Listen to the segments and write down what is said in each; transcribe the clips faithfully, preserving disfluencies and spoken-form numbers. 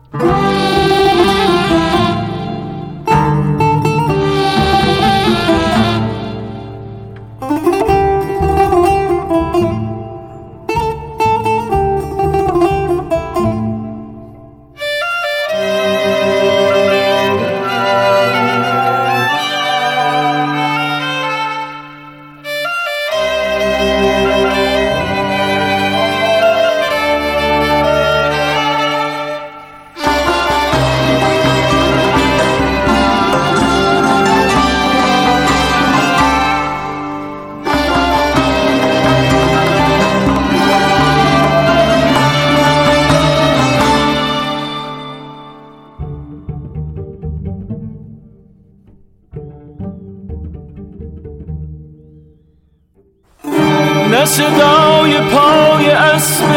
نه صدای پای اسب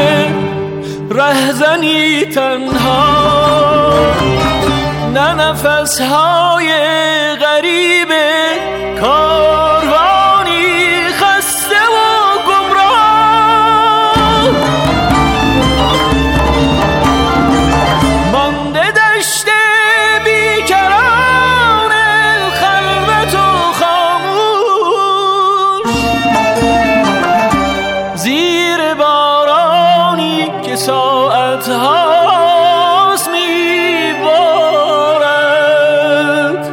رهزنی تنها، نه نفسهای غریب کاروانی خسته و گمراه. مانده دشت بیکران خلوت و خاموش، زیر بارانی که ساعت هاست میبارد.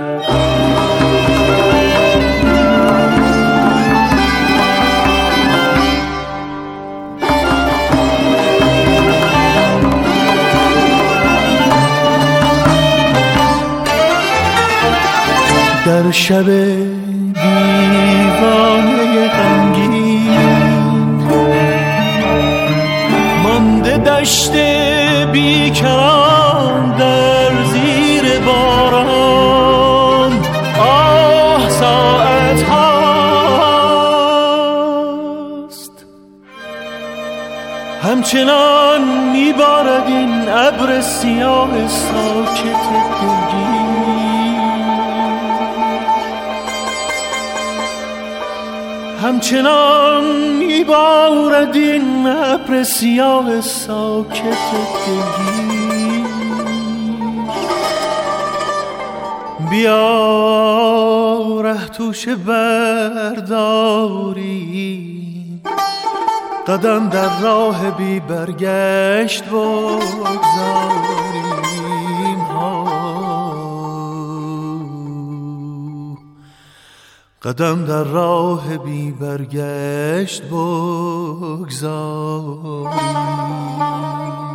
در شب دیوانه غمگین مانده دشت بیکران در زیر باران. آه ساعت هاست همچنان میبارد این ابر سیاه ساکت دلگیر. همچنان میبارد این ابر سیاه ساکت دلگیر. بیا ره توش برداری، قدم در راه بی برگشت بگذاریم. قدم در راه بی برگشت بگذاریم.